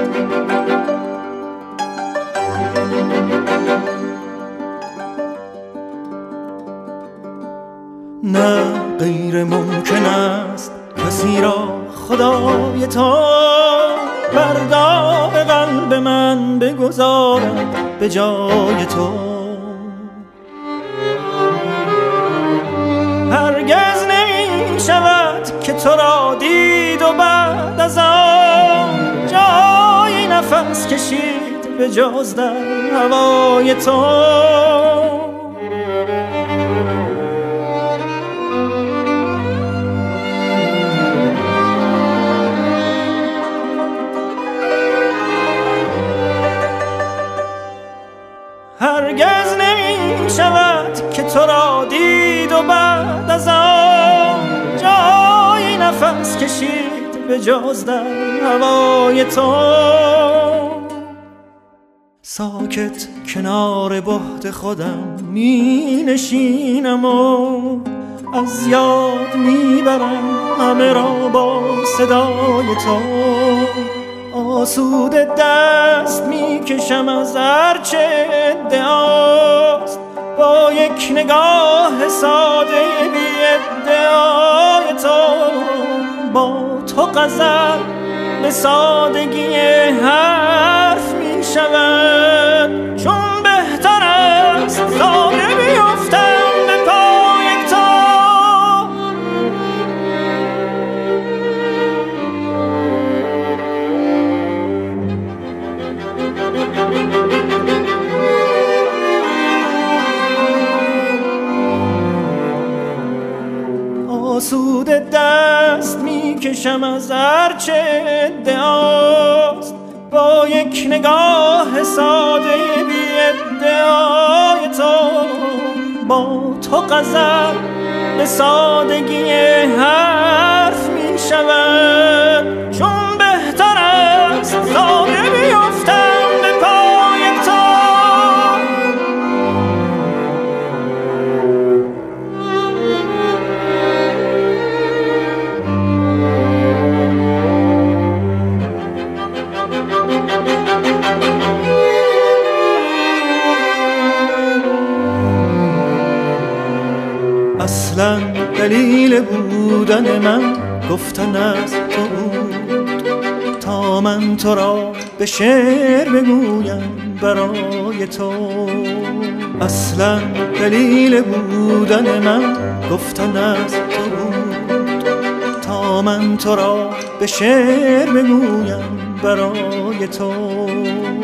نه غیر ممکن است کسی را خدای تو بر داغ قلب من بگذارد به جای تو. هرگز نمی شود که تو را دید و بعد از آن جای نفس کشید به جز در هوای تو. هرگز نمی شود که تو را دید و بعد از آن جای نفس کشید به جز در هوای تو. ساکت کنار بهت خودم می نشینم و از یاد می برم همه را با صدای تو. آسوده دست می کشم از هرچه ادعاست با یک نگاه ساده بی ادعای تو. با تو غزل به سادگی حرف می شود چون بهتر است ساده بیفتم به پای تو. آسوده دست می کشم از هرچه ادعاست با یک نگاه ساده بی ادعای تو. با تو غزل به سادگی حرف می شود چون بهتر است ساده بیفتم به پای تو. اصلا دلیل بودن من گفتن از تو بود تا من تو را به شعر بگویم برای تو. اصلا دلیل بودن من گفتن از تو بود تا من تو را به شعر بگویم برای تو.